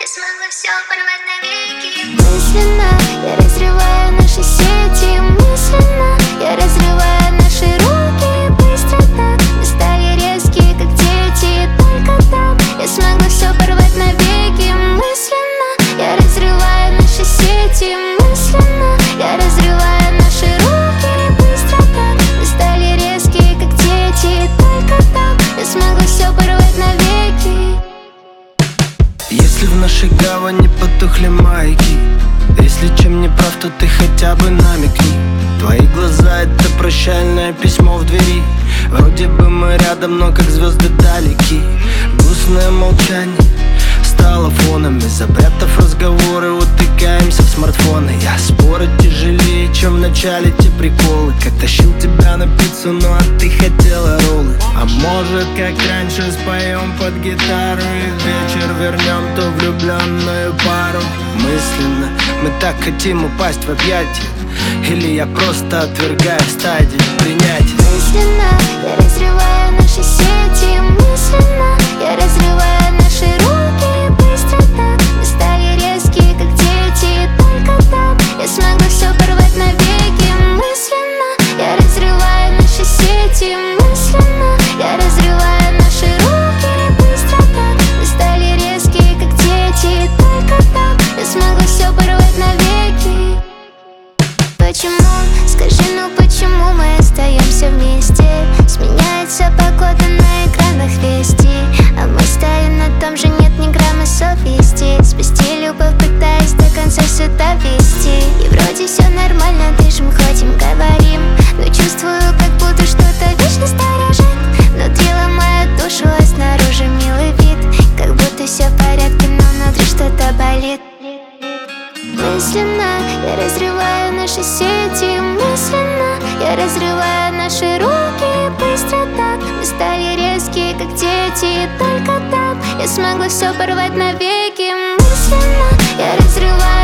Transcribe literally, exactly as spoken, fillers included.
смогла все порвать навеки. Мысленно я разрываю наши сети. Мысленно я разрываю наши руки. Быстро так мы стали резкие, как дети. Только так я смогла все порвать навеки. Мысленно я разрываю наши сети. Мысленно я разрываю наши руки. Быстро так мы стали резкие, как дети. Только так я смогла все порвать навеки. Если в нашей гавани потухли маяки, если чем не прав, то ты хотя бы намекни. Твои глаза — это прощальное письмо в двери. Вроде бы мы рядом, но как звезды далеки. Грустное молчание стало фоном. Запрятав разговоры, утыкаемся в смартфоны. Я спорю тяжелее, чем в начале те приколы. Как тащил тебя на пиццу, ну а ты хотела роллы. А может, как раньше, споем под гитару и в вечер вернем ту влюбленную пару. Мысленно мы так хотим упасть в объятия, или я просто отвергаю стадию принятия. Мысленно я разрываю наши сети. Мысленно я разрываю наши руки. Быстро так мы стали резкие, как дети. Только так я смогла все порвать навеки. Мысленно я разрываю наши сети. Мысленно я разрываю наши руки. Быстро так мы стали резкие, как дети. Только так я смогла все порвать навеки. Почему? Скажи, ну почему мы остаемся вместе? Сменяется погода на экранах вести, а мы стоим на том же, нет ни грамма совести. Спасти любовь, пытаясь до конца все довести. И вроде все нормально, дышим, ходим, говорим, но чувствую, как будто что-то вечно сторожит. Внутри ломает душу, а снаружи милый вид. Как будто все в порядке, но внутри что-то болит. Мысленно я разрываю наши сети. Мысленно я разрываю наши руки. Быстро так мы стали резкие, как дети. Только так я смогла все порвать навеки. Мысленно я разрываю